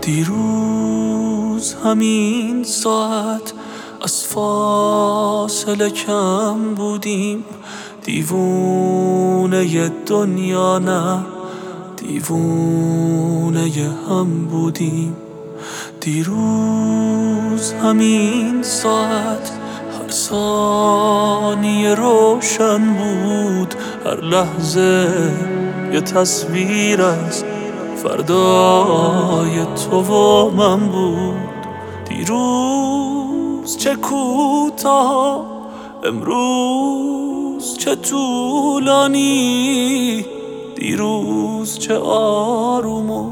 دیروز همین ساعت از فاصله کم بودیم، دیوونه دنیا نه دیوونه هم بودیم. دیروز همین ساعت هر ثانیه روشن بود، هر لحظه یه تصویر از فردای تو و من بود. دیروز چه کوتاه، امروز چه طولانی، دیروز چه آروم و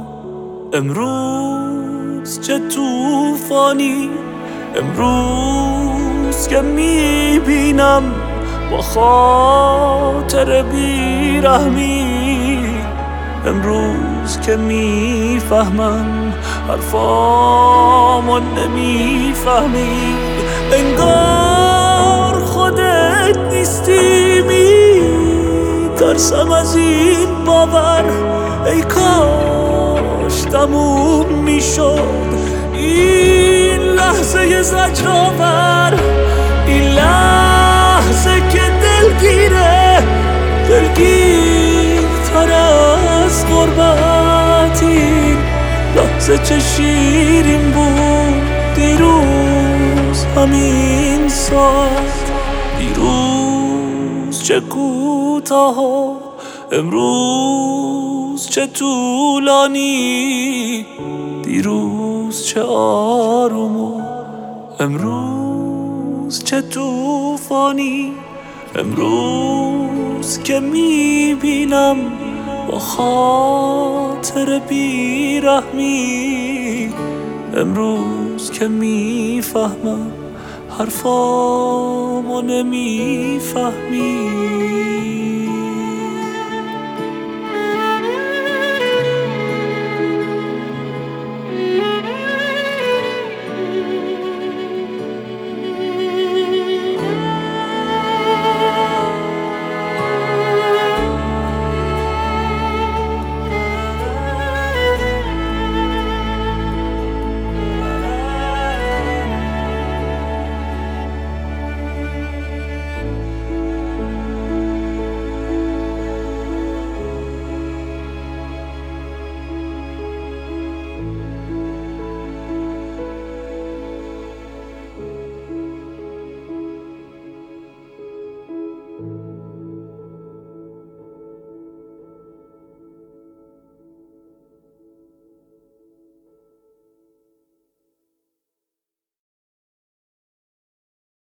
امروز چه طوفانی. امروز که میبینم با خاطر بیرحمی، امروز که میفهمم حرفامو نمیفهمی. انگار خودت نیستی، میترسم از این باور، ای کاش تموم میشد این لحظه زجرآور. این لحظه که دلگیرتر از غربت، این لحظه چه شیرین بود. دیروز همین ساعت، دیروز چه کوتاه و امروز چه طولانی، دیروز چه آروم و امروز چه طوفانی. امروز که میبینم با خاطر بیرحمی، امروز که میفهمم حرفامو نمیفهمی.